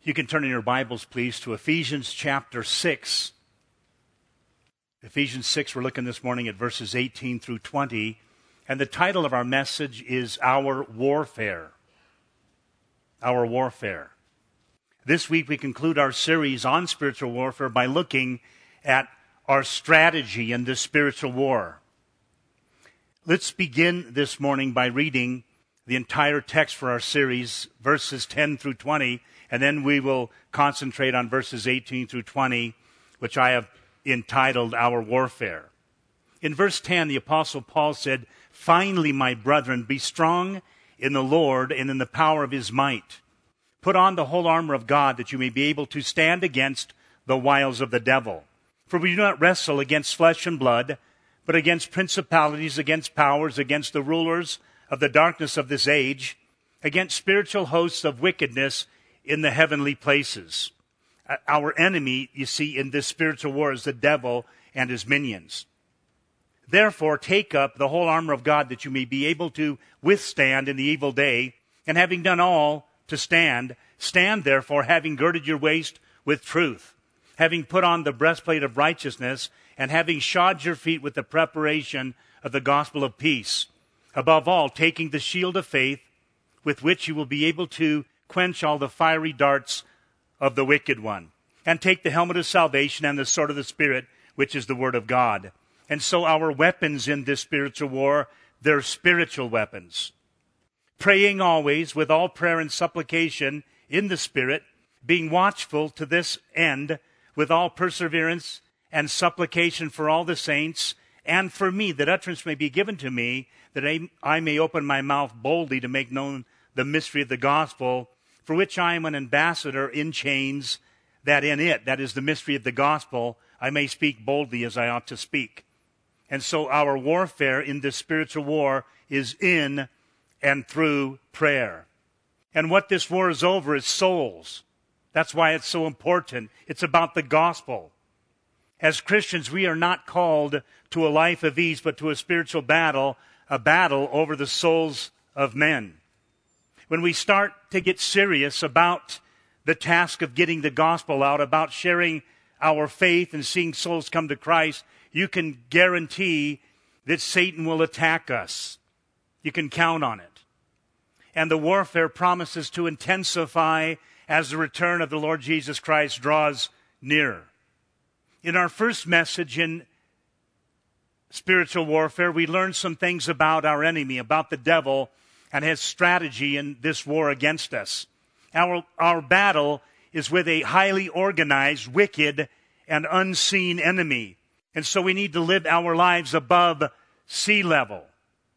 You can turn in your Bibles, please, to Ephesians chapter 6. Ephesians 6, we're looking this morning at verses 18 through 20. And the title of our message is Our Warfare. Our Warfare. This week we conclude our series on spiritual warfare by looking at our strategy in this spiritual war. Let's begin this morning by reading the entire text for our series, verses 10 through 20, and then we will concentrate on verses 18 through 20, which I have entitled Our Warfare. In verse 10, the Apostle Paul said, "Finally, my brethren, be strong in the Lord and in the power of his might. Put on the whole armor of God that you may be able to stand against the wiles of the devil. For we do not wrestle against flesh and blood, but against principalities, against powers, against the rulers of the darkness of this age, against spiritual hosts of wickedness in the heavenly places." Our enemy, you see, in this spiritual war is the devil and his minions. "Therefore, take up the whole armor of God that you may be able to withstand in the evil day, and having done all to stand, stand therefore, having girded your waist with truth, having put on the breastplate of righteousness, and having shod your feet with the preparation of the gospel of peace. Above all, taking the shield of faith, with which you will be able to quench all the fiery darts of the wicked one. And take the helmet of salvation and the sword of the Spirit, which is the word of God." And so our weapons in this spiritual war, they're spiritual weapons. "Praying always with all prayer and supplication in the Spirit, being watchful to this end with all perseverance and supplication for all the saints, and for me, that utterance may be given to me, that I may open my mouth boldly to make known the mystery of the gospel, for which I am an ambassador in chains, that in it, that is the mystery of the gospel, I may speak boldly as I ought to speak." And so our warfare in this spiritual war is in and through prayer. And what this war is over is souls. That's why it's so important. It's about the gospel. As Christians, we are not called to a life of ease, but to a spiritual battle, a battle over the souls of men. When we start to get serious about the task of getting the gospel out, about sharing our faith and seeing souls come to Christ, you can guarantee that Satan will attack us. You can count on it. And the warfare promises to intensify as the return of the Lord Jesus Christ draws near. In our first message in spiritual warfare, we learned some things about our enemy, about the devil, and his strategy in this war against us. Our battle is with a highly organized, wicked, and unseen enemy. And so we need to live our lives above sea level,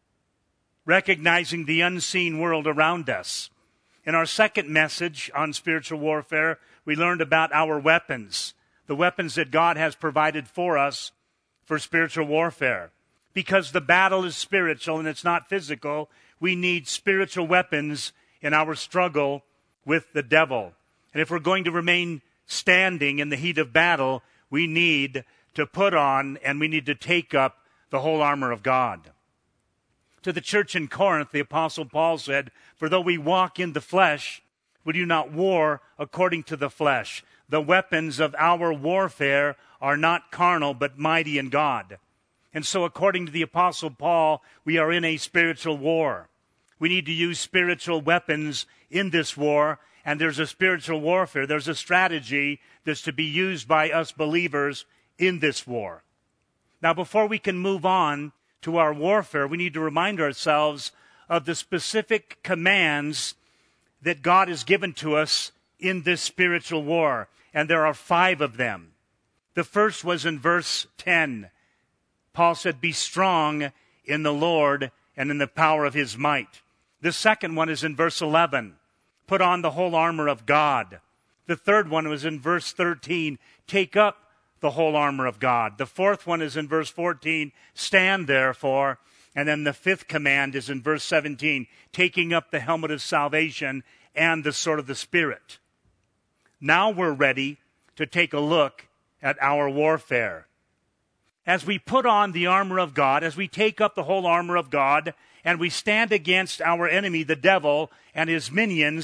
recognizing the unseen world around us. In our second message on spiritual warfare, we learned about our weapons, the weapons that God has provided for us for spiritual warfare. Because the battle is spiritual and it's not physical, we need spiritual weapons in our struggle with the devil. And if we're going to remain standing in the heat of battle, we need to put on and we need to take up the whole armor of God. To the church in Corinth, the Apostle Paul said, "For though we walk in the flesh, we do not war according to the flesh. The weapons of our warfare are not carnal, but mighty in God." And so according to the Apostle Paul, we are in a spiritual war. We need to use spiritual weapons in this war, and there's a spiritual warfare. There's a strategy that's to be used by us believers in this war. Now, before we can move on to our warfare, we need to remind ourselves of the specific commands that God has given to us in this spiritual war, and there are 5 of them. The first was in verse 10. Paul said, "Be strong in the Lord and in the power of his might." The second one is in verse 11. "Put on the whole armor of God." The third one was in verse 13. "Take up the whole armor of God." The fourth one is in verse 14. "Stand therefore." And then the fifth command is in verse 17. "Taking up the helmet of salvation and the sword of the Spirit." Now we're ready to take a look at our warfare. As we put on the armor of God, as we take up the whole armor of God, and we stand against our enemy, the devil, and his minions,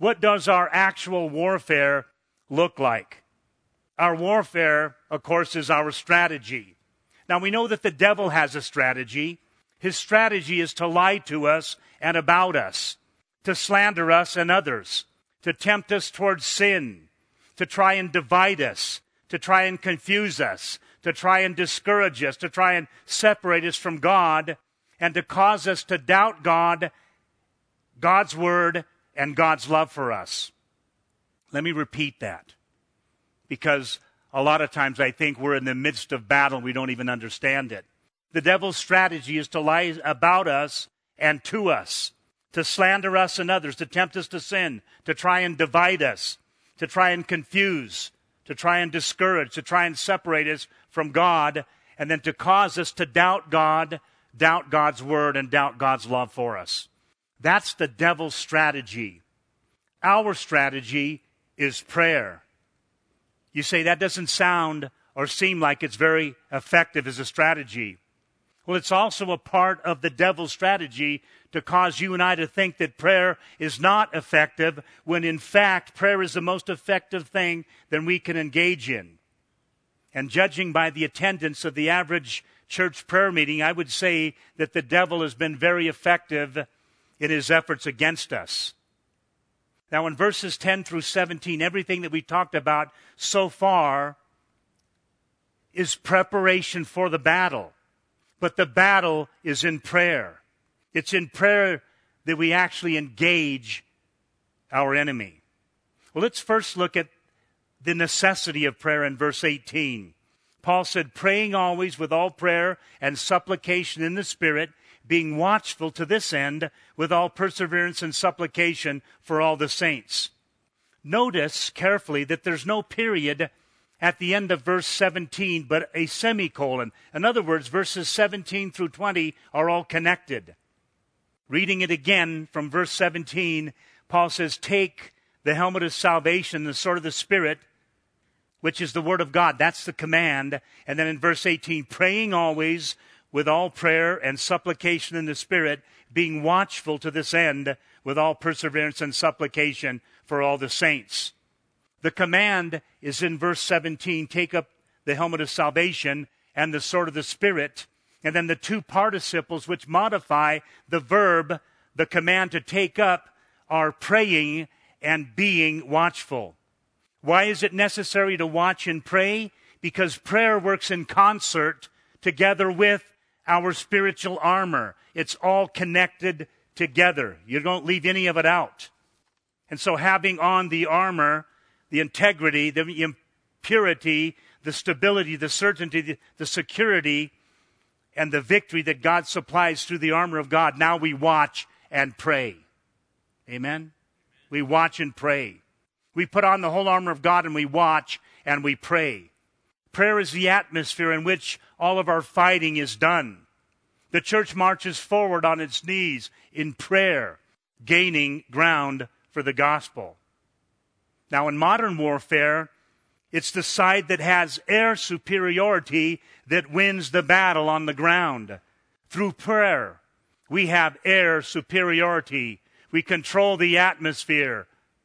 What does our actual warfare look like? Our warfare, of course, is our strategy. Now, we know that the devil has a strategy. His strategy is to lie to us and about us, to slander us and others, to tempt us towards sin, to try and divide us, to try and confuse us, to try and discourage us, to try and separate us from God, and to cause us to doubt God, God's word, and God's love for us. Let me repeat that, because a lot of times I think we're in the midst of battle and we don't even understand it. The devil's strategy is to lie about us and to us, to slander us and others, to tempt us to sin, to try and divide us, to try and confuse, to try and discourage, to try and separate us from God, and then to cause us to doubt God, doubt God's word, and doubt God's love for us. That's the devil's strategy. Our strategy is prayer. You say that doesn't sound or seem like it's very effective as a strategy. Well, it's also a part of the devil's strategy to cause you and I to think that prayer is not effective, when in fact prayer is the most effective thing that we can engage in. And judging by the attendance of the average church prayer meeting, I would say that the devil has been very effective in his efforts against us. Now, in verses 10 through 17, everything that we talked about so far is preparation for the battle. But the battle is in prayer. It's in prayer that we actually engage our enemy. Well, let's first look at the necessity of prayer in verse 18. Paul said, praying always with all prayer and supplication in the Spirit, being watchful to this end with all perseverance and supplication for all the saints. Notice carefully that there's no period at the end of verse 17, but a semicolon. In other words, verses 17 through 20 are all connected. Reading it again from verse 17, Paul says, take the helmet of salvation, the sword of the Spirit, which is the word of God. That's the command. And then in verse 18, praying always with all prayer and supplication in the Spirit, being watchful to this end with all perseverance and supplication for all the saints. The command is in verse 17, take up the helmet of salvation and the sword of the Spirit. And then the two participles which modify the verb, the command to take up, are praying and being watchful. Why is it necessary to watch and pray? Because prayer works in concert together with our spiritual armor. It's all connected together. You don't leave any of it out. And so having on the armor, the integrity, the purity, the stability, the certainty, the security, and the victory that God supplies through the armor of God, now we watch and pray. Amen? We watch and pray. We put on the whole armor of God and we watch and we pray. Prayer is the atmosphere in which all of our fighting is done. The church marches forward on its knees in prayer, gaining ground for the gospel. Now, in modern warfare, it's the side that has air superiority that wins the battle on the ground. Through prayer, we have air superiority. We control the atmosphere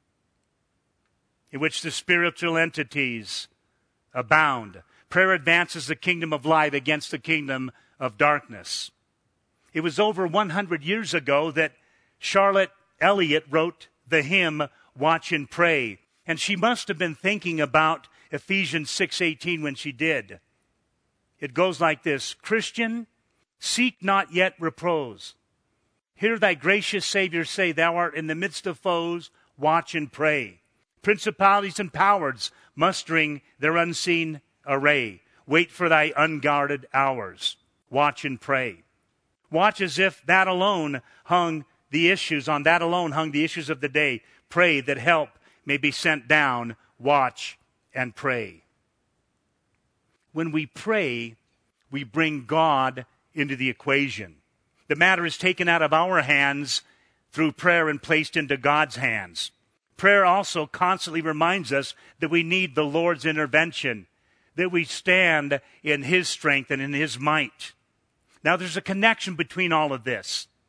in which the spiritual entities abound. Prayer advances the kingdom of light against the kingdom of darkness. It was over 100 years ago that Charlotte Elliott wrote the hymn, Watch and Pray. And she must have been thinking about Ephesians 6:18 when she did. It goes like this, Christian, seek not yet repose. Hear thy gracious Savior say, thou art in the midst of foes, watch and pray. Principalities and powers mustering their unseen array. Wait for thy unguarded hours. Watch and pray. Watch as if that alone hung the issues, on that alone hung the issues of the day. Pray that help may be sent down. Watch and pray. When we pray, we bring God into the equation. The matter is taken out of our hands through prayer and placed into God's hands. Prayer also constantly reminds us that we need the Lord's intervention, that we stand in His strength and in His might. Now, there's a connection between all of this.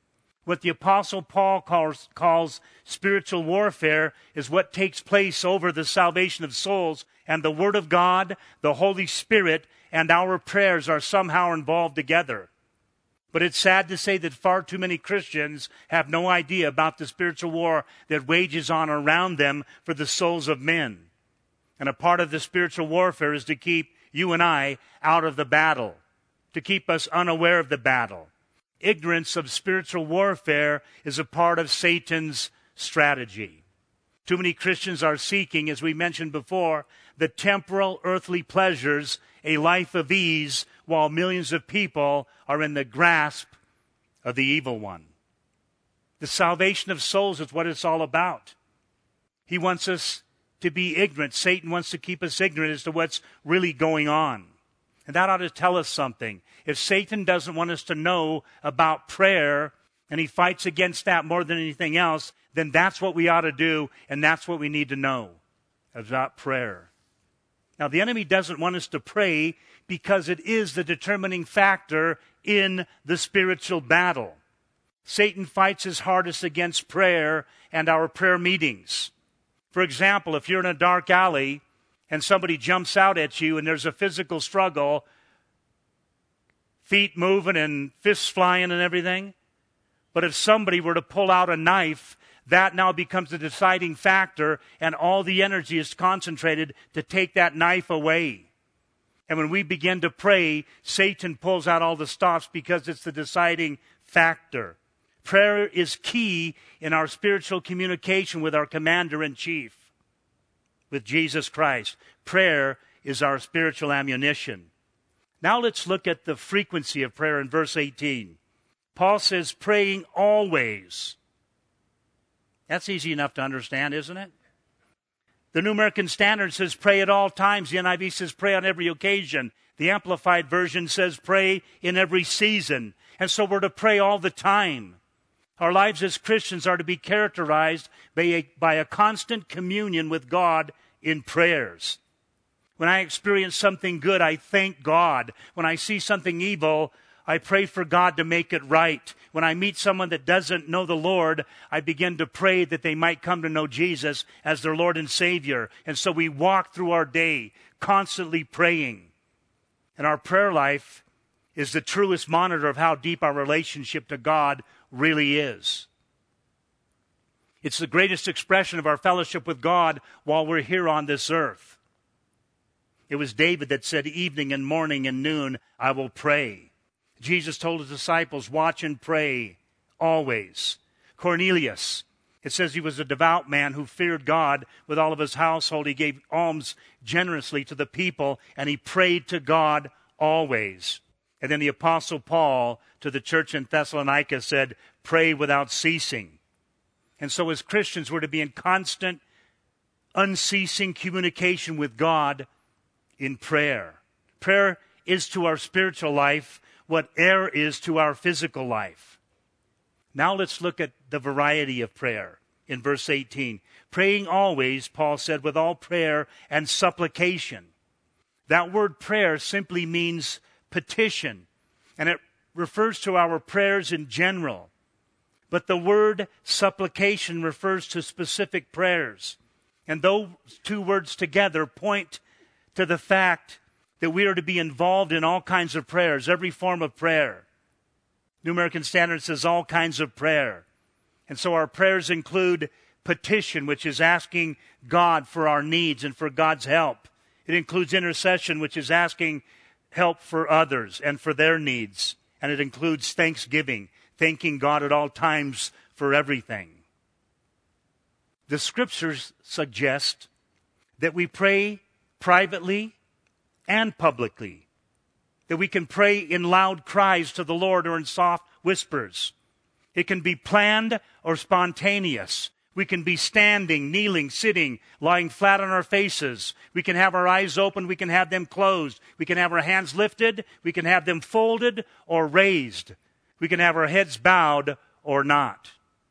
What the Apostle Paul calls spiritual warfare is what takes place over the salvation of souls, and the Word of God, the Holy Spirit, and our prayers are somehow involved together. But it's sad to say that far too many Christians have no idea about the spiritual war that wages on around them for the souls of men. And a part of the spiritual warfare is to keep you and I out of the battle, to keep us unaware of the battle. Ignorance of spiritual warfare is a part of Satan's strategy. Too many Christians are seeking, as we mentioned before, the temporal earthly pleasures, a life of ease, while millions of people are in the grasp of the evil one. The salvation of souls is what it's all about. He wants us to be ignorant. Satan wants to keep us ignorant as to what's really going on. And that ought to tell us something. If Satan doesn't want us to know about prayer, and he fights against that more than anything else, then that's what we ought to do, and that's what we need to know about prayer. Now, the enemy doesn't want us to pray because it is the determining factor in the spiritual battle. Satan fights his hardest against prayer and our prayer meetings. For example, if you're in a dark alley and somebody jumps out at you and there's a physical struggle, feet moving and fists flying and everything, but if somebody were to pull out a knife, that now becomes the deciding factor, and all the energy is concentrated to take that knife away. And when we begin to pray, Satan pulls out all the stops because it's the deciding factor. Prayer is key in our spiritual communication with our commander-in-chief, with Jesus Christ. Prayer is our spiritual ammunition. Now let's look at the frequency of prayer in verse 18. Paul says, praying always. That's easy enough to understand, isn't it? The New American Standard says pray at all times. The NIV says pray on every occasion. The Amplified Version says pray in every season. And so we're to pray all the time. Our lives as Christians are to be characterized by a constant communion with God in prayers. When I experience something good, I thank God. When I see something evil, I pray for God to make it right. When I meet someone that doesn't know the Lord, I begin to pray that they might come to know Jesus as their Lord and Savior. And so we walk through our day constantly praying. And our prayer life is the truest monitor of how deep our relationship to God really is. It's the greatest expression of our fellowship with God while we're here on this earth. It was David that said, evening and morning and noon I will pray. Jesus told his disciples, watch and pray always. Cornelius, it says he was a devout man who feared God with all of his household. He gave alms generously to the people, and he prayed to God always. And then the Apostle Paul to the church in Thessalonica said, pray without ceasing. And so as Christians, we're to be in constant, unceasing communication with God in prayer. Prayer is to our spiritual life what air is to our physical life. Now let's look at the variety of prayer in verse 18. Praying always, Paul said, with all prayer and supplication. That word prayer simply means petition, and it refers to our prayers in general. But the word supplication refers to specific prayers. And those two words together point to the fact that we are to be involved in all kinds of prayers, every form of prayer. New American Standard says all kinds of prayer. And so our prayers include petition, which is asking God for our needs and for God's help. It includes intercession, which is asking help for others and for their needs. And it includes thanksgiving, thanking God at all times for everything. The scriptures suggest that we pray privately and publicly, that we can pray in loud cries to the Lord or in soft whispers. It can be planned or spontaneous. We can be standing, kneeling, sitting, lying flat on our faces. We can have our eyes open. We can have them closed. We can have our hands lifted. We can have them folded or raised. We can have our heads bowed or not.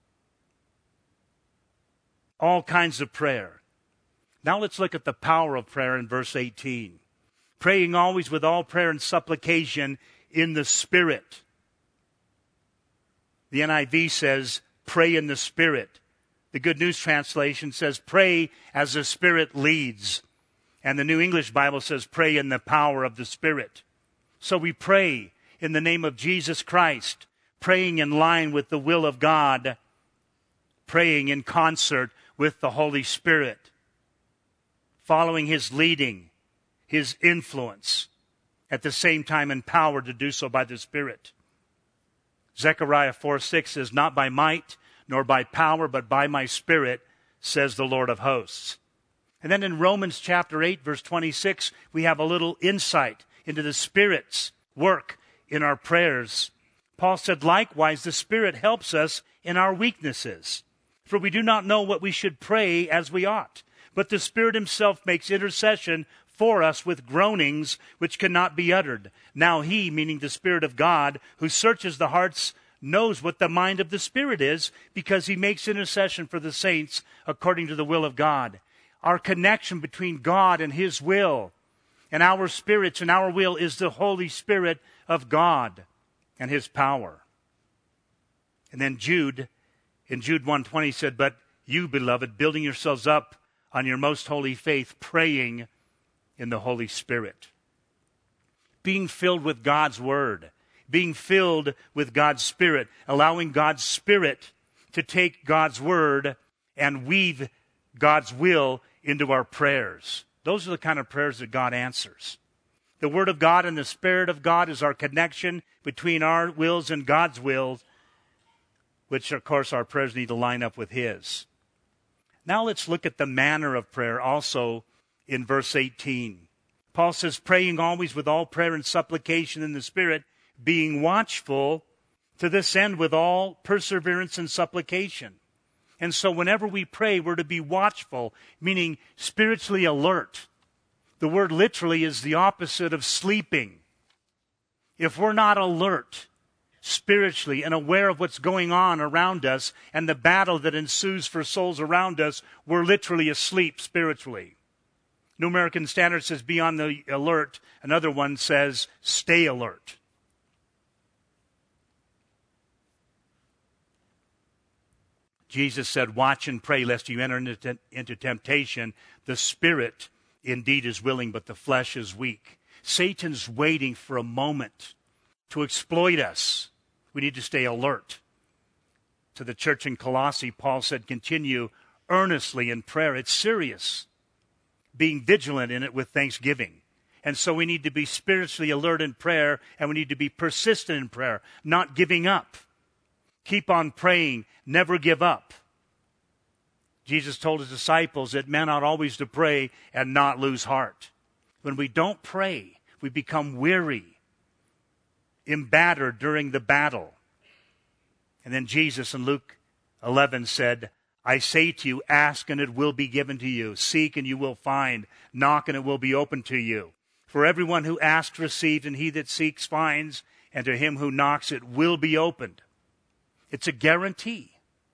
All kinds of prayer. Now let's look at the power of prayer in verse 18. Praying always with all prayer and supplication in the Spirit. The NIV says, pray in the Spirit. The Good News Translation says, pray as the Spirit leads. And the New English Bible says, pray in the power of the Spirit. So we pray in the name of Jesus Christ, praying in line with the will of God, praying in concert with the Holy Spirit, following His leading, His influence, at the same time empowered to do so by the Spirit. Zechariah 4:6 says, not by might nor by power, but by my Spirit, says the Lord of hosts. And then in Romans chapter 8, verse 26, we have a little insight into the Spirit's work in our prayers. Paul said, likewise, the Spirit helps us in our weaknesses. For we do not know what we should pray as we ought. But the Spirit Himself makes intercession for us with groanings which cannot be uttered. Now He, meaning the Spirit of God, who searches the hearts, knows what the mind of the Spirit is, because He makes intercession for the saints according to the will of God. Our connection between God and His will and our spirits and our will is the Holy Spirit of God and His power. And then Jude, in Jude 1:20 said, but you, beloved, building yourselves up on your most holy faith, praying in the Holy Spirit. Being filled with God's Word, being filled with God's Spirit, allowing God's Spirit to take God's Word and weave God's will into our prayers. Those are the kind of prayers that God answers. The Word of God and the Spirit of God is our connection between our wills and God's will, which, of course, our prayers need to line up with His. Now let's look at the manner of prayer also in verse 18. Paul says, praying always with all prayer and supplication in the Spirit, being watchful to this end with all perseverance and supplication. And so whenever we pray, we're to be watchful, meaning spiritually alert. The word literally is the opposite of sleeping. If we're not alert spiritually and aware of what's going on around us and the battle that ensues for souls around us, we're literally asleep spiritually. New American Standard says, be on the alert. Another one says, stay alert. Jesus said, watch and pray lest you enter into temptation. The spirit indeed is willing, but the flesh is weak. Satan's waiting for a moment to exploit us. We need to stay alert. To the church in Colossae, Paul said, continue earnestly in prayer. It's serious. Being vigilant in it with thanksgiving. And so we need to be spiritually alert in prayer, and we need to be persistent in prayer, not giving up. Keep on praying, never give up. Jesus told His disciples that men ought always to pray and not lose heart. When we don't pray, we become weary, embattled during the battle. And then Jesus in Luke 11 said, I say to you, ask and it will be given to you. Seek and you will find. Knock and it will be opened to you. For everyone who asks receives, and he that seeks finds, and to him who knocks it will be opened. It's a guarantee.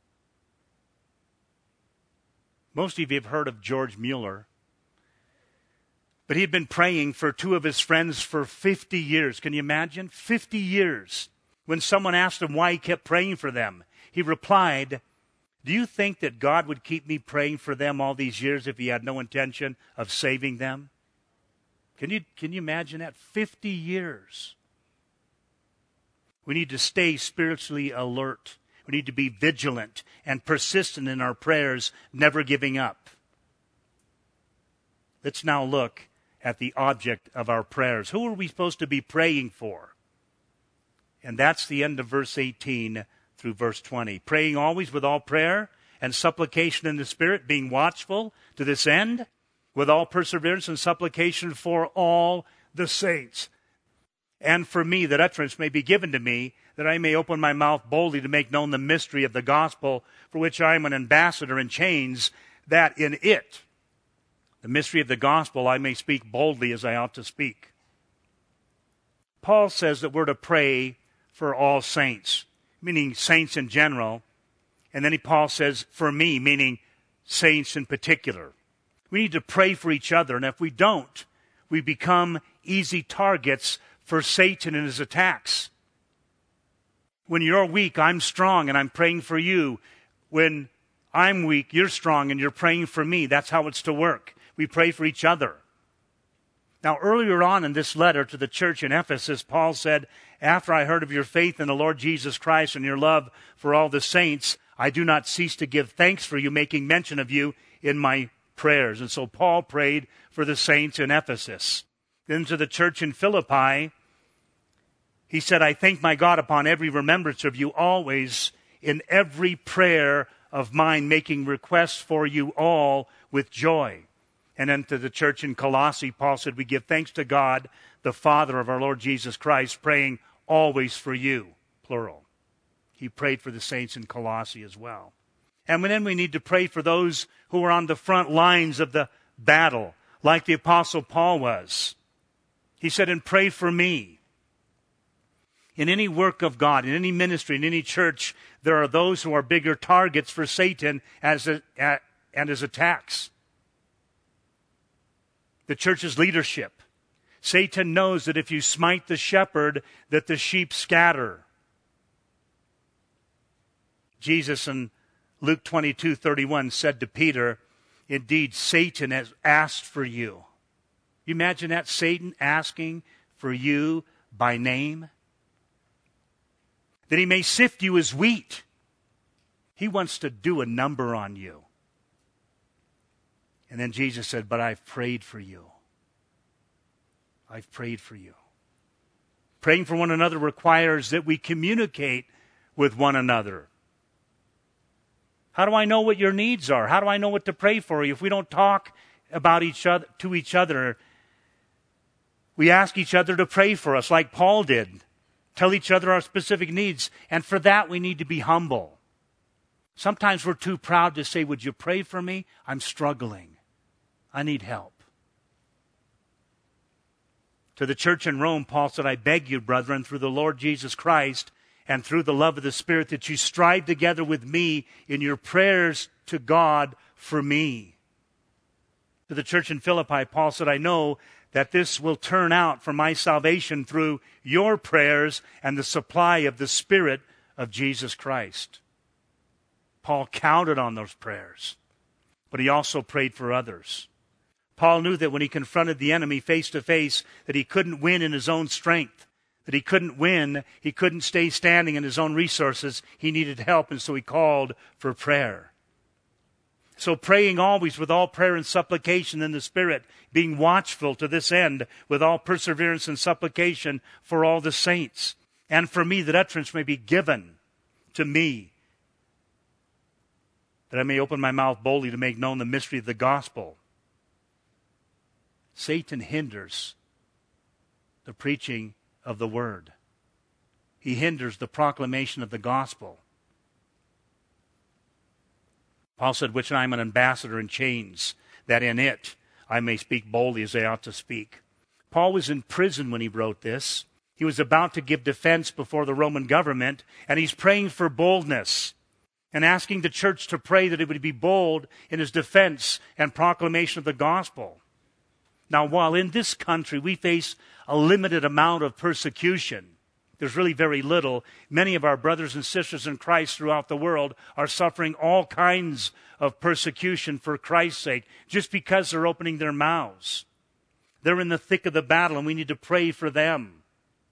Most of you have heard of George Mueller. But he had been praying for two of his friends for 50 years. Can you imagine? 50 years. When someone asked him why he kept praying for them, he replied, do you think that God would keep me praying for them all these years if He had no intention of saving them? Can you imagine that? 50 years. We need to stay spiritually alert. We need to be vigilant and persistent in our prayers, never giving up. Let's now look at the object of our prayers. Who are we supposed to be praying for? And that's the end of verse 18 through verse 20. Praying always with all prayer and supplication in the Spirit, being watchful to this end, with all perseverance and supplication for all the saints. And for me, that utterance may be given to me, that I may open my mouth boldly to make known the mystery of the gospel, for which I am an ambassador in chains, that in it, the mystery of the gospel, I may speak boldly as I ought to speak. Paul says that we're to pray for all saints, meaning saints in general. And then Paul says, for me, meaning saints in particular. We need to pray for each other, and if we don't, we become easy targets for Satan and his attacks. When you're weak, I'm strong and I'm praying for you. When I'm weak, you're strong and you're praying for me. That's how it's to work. We pray for each other. Now, earlier on in this letter to the church in Ephesus, Paul said, after I heard of your faith in the Lord Jesus Christ and your love for all the saints, I do not cease to give thanks for you, making mention of you in my prayers. And so Paul prayed for the saints in Ephesus. Then to the church in Philippi, he said, I thank my God upon every remembrance of you always in every prayer of mine, making requests for you all with joy. And then to the church in Colossae, Paul said, we give thanks to God, the Father of our Lord Jesus Christ, praying always for you, plural. He prayed for the saints in Colossae as well. And then we need to pray for those who are on the front lines of the battle, like the Apostle Paul was. He said, and pray for me. In any work of God, in any ministry, in any church, there are those who are bigger targets for Satan and his attacks. The church's leadership. Satan knows that if you smite the shepherd, that the sheep scatter. Jesus in Luke 22:31 said to Peter, indeed, Satan has asked for you. You imagine that? Satan asking for you by name? That he may sift you as wheat. He wants to do a number on you. And then Jesus said, but I've prayed for you. I've prayed for you. Praying for one another requires that we communicate with one another. How do I know what your needs are? How do I know what to pray for you? If we don't talk about each other to each other, we ask each other to pray for us like Paul did. Tell each other our specific needs. And for that, we need to be humble. Sometimes we're too proud to say, would you pray for me? I'm struggling. I need help. To the church in Rome, Paul said, I beg you, brethren, through the Lord Jesus Christ and through the love of the Spirit, that you strive together with me in your prayers to God for me. To the church in Philippi, Paul said, I know that this will turn out for my salvation through your prayers and the supply of the Spirit of Jesus Christ. Paul counted on those prayers, but he also prayed for others. Paul knew that when he confronted the enemy face to face, that he couldn't win in his own strength, that he couldn't win, he couldn't stay standing in his own resources. He needed help, and so he called for prayer. So praying always with all prayer and supplication in the Spirit, being watchful to this end with all perseverance and supplication for all the saints, and for me that utterance may be given to me, that I may open my mouth boldly to make known the mystery of the gospel. Satan hinders the preaching of the word. He hinders the proclamation of the gospel. Paul said, which I am an ambassador in chains, that in it I may speak boldly as I ought to speak. Paul was in prison when he wrote this. He was about to give defense before the Roman government, and he's praying for boldness and asking the church to pray that it would be bold in his defense and proclamation of the gospel. Now, while in this country we face a limited amount of persecution, there's really very little. Many of our brothers and sisters in Christ throughout the world are suffering all kinds of persecution for Christ's sake, just because they're opening their mouths. They're in the thick of the battle, and we need to pray for them.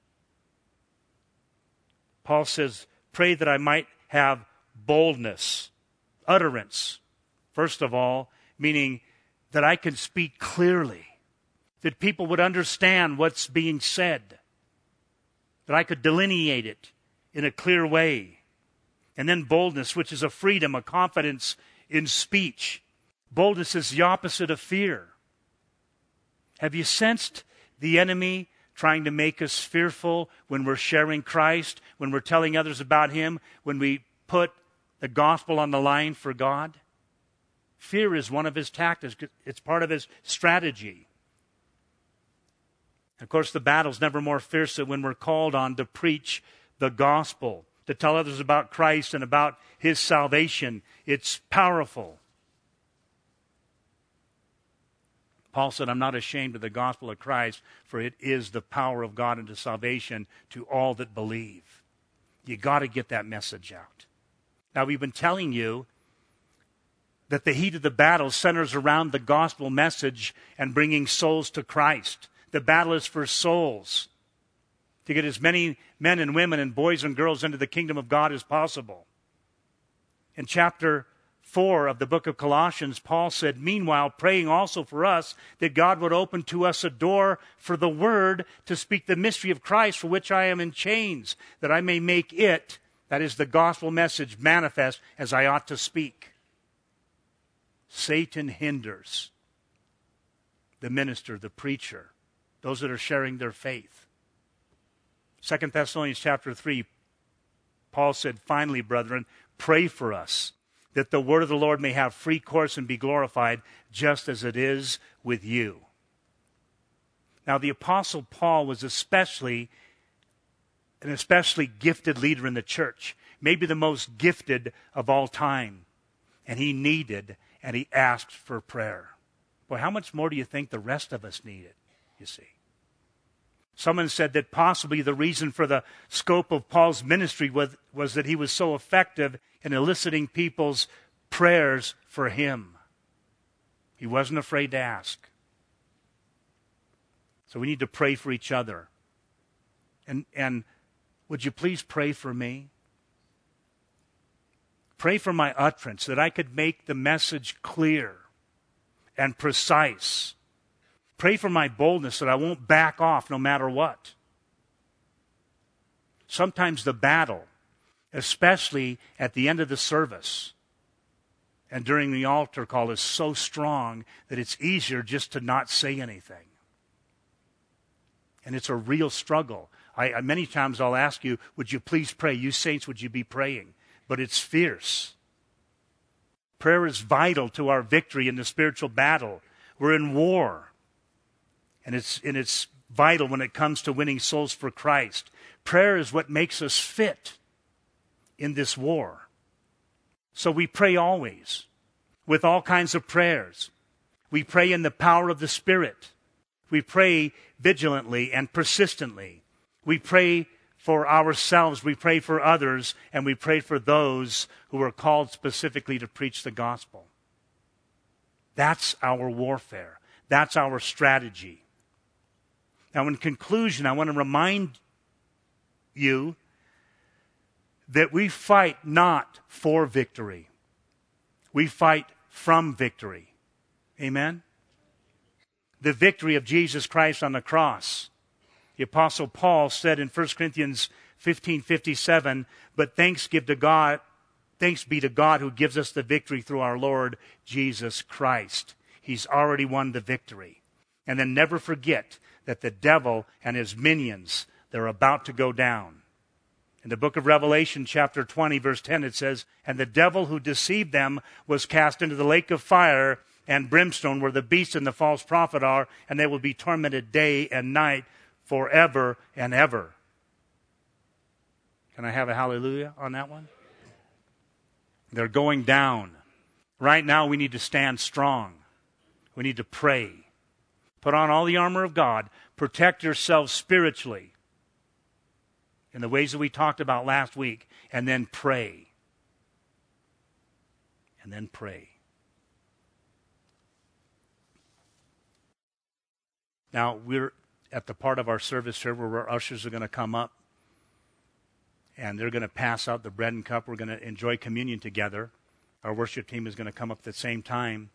Paul says, pray that I might have boldness, utterance. First of all, meaning that I can speak clearly, that people would understand what's being said, that I could delineate it in a clear way. And then boldness, which is a freedom, a confidence in speech. Boldness is the opposite of fear. Have you sensed the enemy trying to make us fearful when we're sharing Christ, when we're telling others about Him, when we put the gospel on the line for God? Fear is one of his tactics. It's part of his strategy. Of course, the battle's never more fierce than when we're called on to preach the gospel, to tell others about Christ and about His salvation. It's powerful. Paul said, I'm not ashamed of the gospel of Christ, for it is the power of God unto salvation to all that believe. You got to get that message out. Now, we've been telling you that the heat of the battle centers around the gospel message and bringing souls to Christ. The battle is for souls, to get as many men and women and boys and girls into the kingdom of God as possible. In chapter 4 of the book of Colossians, Paul said, meanwhile, praying also for us that God would open to us a door for the word to speak the mystery of Christ, for which I am in chains, that I may make it, that is the gospel message, manifest as I ought to speak. Satan hinders the minister, the preacher, those that are sharing their faith. 2 Thessalonians chapter 3, Paul said, finally, brethren, pray for us, that the word of the Lord may have free course and be glorified, just as it is with you. Now, the Apostle Paul was an especially gifted leader in the church, maybe the most gifted of all time. And he needed and he asked for prayer. Boy, how much more do you think the rest of us need it, you see? Someone said that possibly the reason for the scope of Paul's ministry was that he was so effective in eliciting people's prayers for him. He wasn't afraid to ask. So we need to pray for each other. And would you please pray for me? Pray for my utterance, that I could make the message clear and precise. Pray for my boldness, that I won't back off no matter what. Sometimes the battle, especially at the end of the service and during the altar call, is so strong that it's easier just to not say anything. And it's a real struggle. Many times I'll ask you, would you please pray? You saints, would you be praying? But it's fierce. Prayer is vital to our victory in the spiritual battle. We're in war. And it's vital when it comes to winning souls for Christ. Prayer is what makes us fit in this war. So we pray always with all kinds of prayers. We pray in the power of the Spirit. We pray vigilantly and persistently. We pray for ourselves, we pray for others, and we pray for those who are called specifically to preach the gospel. That's our warfare. That's our strategy. Now, in conclusion, I want to remind you that we fight not for victory. We fight from victory. Amen? The victory of Jesus Christ on the cross. The Apostle Paul said in 1 Corinthians 15:57, but thanks be to God who gives us the victory through our Lord Jesus Christ. He's already won the victory. And then never forget that the devil and his minions, they're about to go down. In the book of Revelation, chapter 20, verse 10, it says, and the devil who deceived them was cast into the lake of fire and brimstone, where the beast and the false prophet are, and they will be tormented day and night forever and ever. Can I have a hallelujah on that one? They're going down. Right now we need to stand strong. We need to pray. Put on all the armor of God. Protect yourselves spiritually in the ways that we talked about last week. And then pray. And then pray. Now, we're at the part of our service here where our ushers are going to come up and they're going to pass out the bread and cup. We're going to enjoy communion together. Our worship team is going to come up at the same time.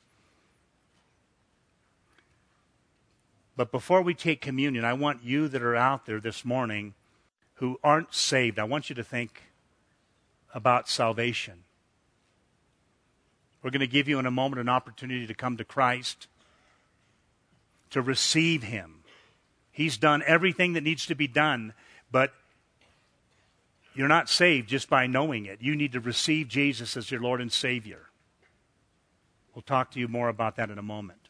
But before we take communion, I want you that are out there this morning who aren't saved, I want you to think about salvation. We're going to give you in a moment an opportunity to come to Christ, to receive Him. He's done everything that needs to be done, but you're not saved just by knowing it. You need to receive Jesus as your Lord and Savior. We'll talk to you more about that in a moment.